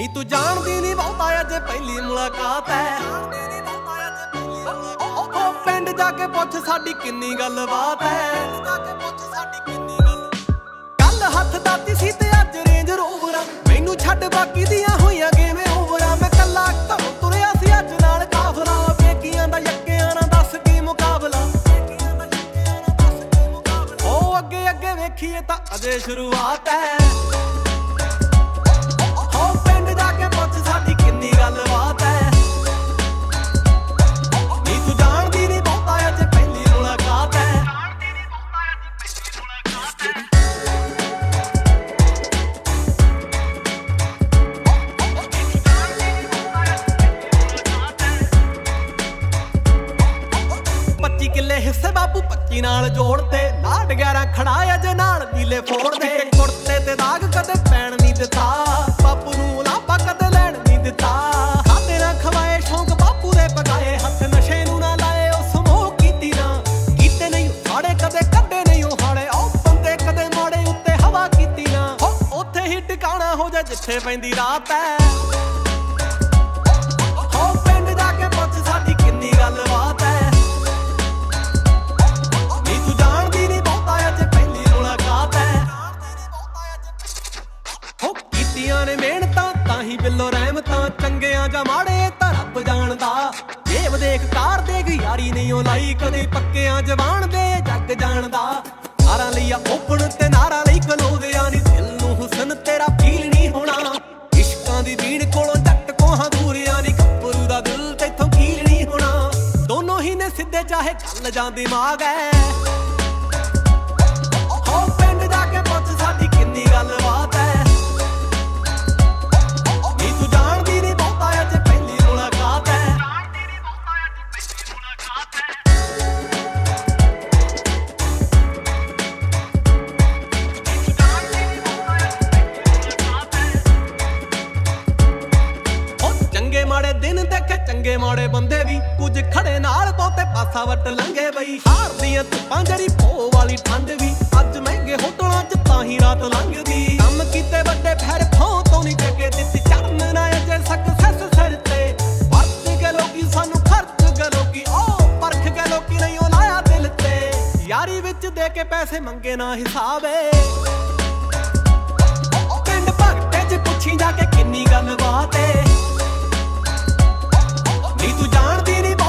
ਨੀ ਤੂੰ ਜਾਣਦੀ ਨੀ ਬਹੁਤਾ ਅਜੇ ਪਹਿਲੀ ਮੁਲਾਕਾਤ ਐ। ਉਹ ਪਿੰਡ ਜਾ ਕੇ ਪੁੱਛ ਸਾਡੀ ਕਿੰਨੀ ਗੱਲਬਾਤ ਐ। ਕੱਲ ਹੱਥ ਦਾਤੀ ਸੀ ਤੇ ਅੱਜ ਰੇਂਜ ਰੋਵਰਾਂ, ਮੈਨੂੰ ਛੱਡ ਬਾਕੀ ਦੀਆਂ ਹੋਈਆਂ ਕਿਵੇਂ ਓਵਰਾਂ। ਮੈਂ ਕੱਲਾ ਘਰੋਂ ਤੁਰਿਆ ਸੀ ਅੱਜ ਨਾਲ ਕਾਫਲਾ, ਵੇਖੀਆਂ ਦਾ ਯੱਕਿਆਂ ਨਾਲ ਦੱਸ ਕੀ ਮੁਕਾਬਲਾ। ਉਹ ਅੱਗੇ ਅੱਗੇ ਵੇਖੀਏ ਤਾਂ ਅਜੇ ਸ਼ੁਰੂਆਤ ਐ। ਕਿੱਲੇ ਹਿੱਸੇ ਬਾਪੂ 25 ਨਾਲ ਜੋੜਤੇ, ਲਾਡ 11 ਖੜਾ ਅਜੇ ਨਾਲ ਨੀਲੇ ਫੋੜਦੇ। ਕੁੜਤੇ ਤੇ ਦਾਗ ਕਦੇ ਪੈਣ ਨਹੀਂ ਦਿੱਤਾ, ਬਾਪੂ ਨੂੰ ਲਾਪਾ ਕਦੇ ਲੈਣ ਨਹੀਂ ਦਿੱਤਾ। ਖਾਤੇ ਨਾ ਖਵਾਏ ਸ਼ੌਂਕ ਬਾਪੂ ਦੇ ਪਕਾਏ, ਹੱਥ ਨਸ਼ੇ ਨੂੰ ਨਾ ਲਾਏ ਉਸ ਮੋਹ ਕੀਤੀ ਨਾ। ਕੀਤੇ ਨਹੀਂ ਹਾੜੇ ਕਦੇ ਕੱਢੇ ਨਹੀਂ ਉਹ ਹਾੜੇ, ਉਹ ਬੰਦੇ ਕਦੇ ਮਾੜੇ ਉੱਤੇ ਹਵਾ ਕੀਤੀ ਨਾ। ਉੱਥੇ ਹੀ ਟਿਕਾਣਾ ਹੋ ਜਾ ਜਿੱਥੇ ਪੈਂਦੀ ਰਾਤ ਐ। ਪਿੰਡ ਜਾ ਕੇ ਪੁੱਛ ਸਾਡੀ ਕਿੰਨੀ ਗੱਲਬਾਤ ਐ। ਨੇ ਮਿਹਨਤਾਂ ਤਾਂ ਹੀ ਬਿੱਲੋ ਰਹਿਮਤਾਂ, ਚੰਗਿਆਂ ਜਾਂ ਮਾੜੇ ਤਾਂ ਰੱਬ ਜਾਣਦਾ। ਜੇਬ ਦੇਖ ਕਾਰ ਦੇਖ ਯਾਰੀ ਨਹੀਂ ਉਹ ਲਾਈ, ਕਦੇ ਪੱਕਿਆਂ ਜਵਾਨ ਦੇ ਜੱਗ ਜਾਣਦਾ। ਨਾਰਾਂ ਲਈ ਆ ਓਪਨ ਤੇ ਨਾਰਾਂ ਲਈ ਕਲੋਦਿਆਂ ਨੀ, ਦਿਲ ਨੂੰ ਹੁਸਨ ਤੇਰਾ ਫੀਲ ਨਹੀਂ ਹੋਣਾ। ਇਸ਼ਕਾਂ ਦੀ ਬੀੜ ਕੋਲੋਂ ਜੱਟ ਕੋਹਾਂ ਦੂਰਿਆਂ ਨੀ, ਗੱਭਰੂ ਦਾ ਦਿਲ ਤੇਥੋਂ ਕੀਲ ਨਹੀਂ ਹੋਣਾ। ਦੋਨੋਂ ਹੀ ਨੇ ਸਿੱਧੇ ਚਾਹੇ ਚੱਲ ਜਾਂ ਦਿਮਾਗ ਐ। ਹੋ ਪਿੰਡ ਜਾ ਕੇ ਪੁੱਛ ਸਾਡੀ ਕਿੰਨੀ ਗੱਲਬਾਤ ਐ। ਚੰਗੇ ਮਾੜੇ ਦਿਨ ਦੇਖੇ ਚੰਗੇ ਮਾੜੇ ਬੰਦੇ ਵੀ, ਕੁਝ ਖੜੇ ਨਾਲ ਬਹੁਤੇ ਪਾਸਾ ਵੱਟ ਲੰਘੇ ਬਈ। ਹਾਰਦੀਆਂ ਧੁੱਪਾਂ ਜਰੀ ਪੋ ਵਾਲੀ ਠੰਡ ਵੀ, ਅੱਜ ਮਹਿੰਗੇ ਹੋਟਲਾਂ 'ਚ ਤਾਂ ਹੀ ਰਾਤ ਲੰਘਦੀ। ਕੰਮ ਕੀਤੇ ਵੱਡੇ ਫੇਰ ਫੋਂ ਤੋਂ ਨਹੀਂ ਟਕੇ ਦਿੱਤੀ, ਚੜਨ ਨਾ ਅਜੇ ਸਕਸੈਸ ਸਿਰ ਤੇ। ਵਰਤ ਕੇ ਲੋਕੀ ਸਾਨੂੰ ਖਰਚ ਕੇ ਲੋਕੀ, ਉਹ ਪਰਖ ਕੇ ਲੋਕੀ ਨਹੀਂ ਉਹ ਲਾਇਆ ਦਿਲ ਤੇ। ਯਾਰੀ ਵਿੱਚ ਦੇ ਕੇ ਪੈਸੇ ਮੰਗੇ ਨਾ ਹਿਸਾਬ ਏ। ਪਿੰਡ ਭਗਤੇ 'ਚ ਪੁੱਛੀ ਜਾ ਕੇ ਕਿੰਨੀ ਗੱਲਬਾਤ ਏ। ਨੀ ਤੂੰ ਜਾਣਦੀ ਨੀ